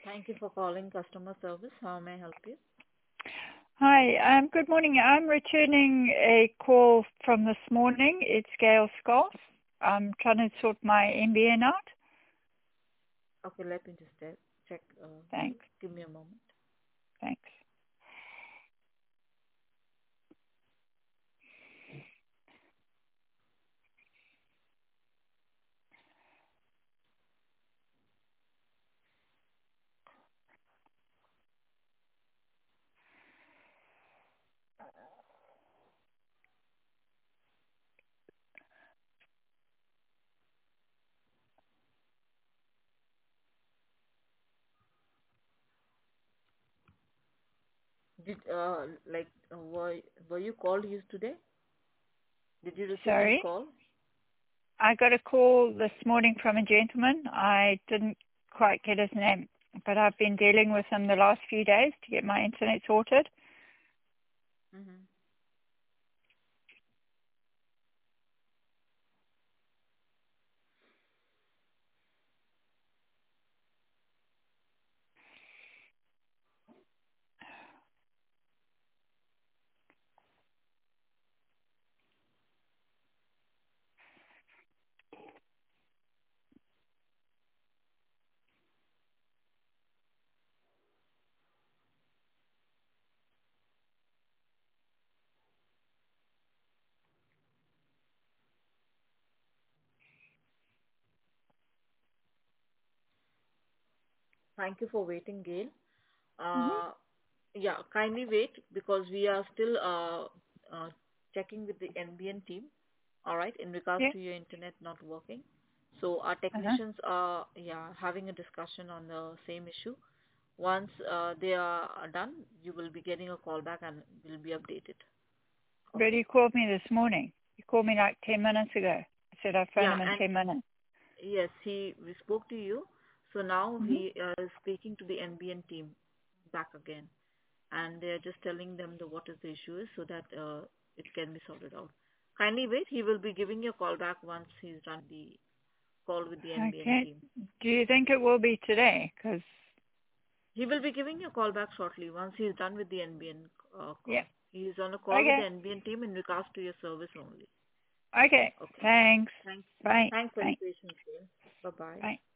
Thank you for calling customer service. How may I help you? Hi, good morning. I'm returning a call from this morning. It's Gail Scott. I'm trying to sort my NBN out. Okay, let me just check. Thanks. Give me a moment. Thanks. Did were you called yesterday? Did you receive any Sorry. call? I got a call this morning from a gentleman. I didn't quite get his name, but I've been dealing with him the last few days to get my internet sorted. Mm-hmm. Thank you for waiting, Gail. Hmm. Uh, yeah, kindly wait because we are still checking with the NBN team. All right, in regards Yeah. to your internet not working. So our Uh-huh. technicians are having a discussion on the same issue. Once they are done, you will be getting a call back and will be updated. But Okay? he called me this morning. He called me like 10 minutes ago. I said I'd phone Yeah, him in and 10 minutes. yes, we spoke to you. So now Hmm. he is speaking to the NBN team back again, and they are just telling them what is the issue is so that it can be sorted out. Kindly wait. He will be giving you a call back once he's done the call with the NBN Okay. team. Do you think it will be today? Because, He will be giving you a call back shortly once he's done with the NBN call. yeah. He is on a call with the Okay. NBN team in regards to your service only. Okay. Okay. Thanks. Thanks. Bye. Thanks for your Bye. patience, dear. Bye-bye. Bye.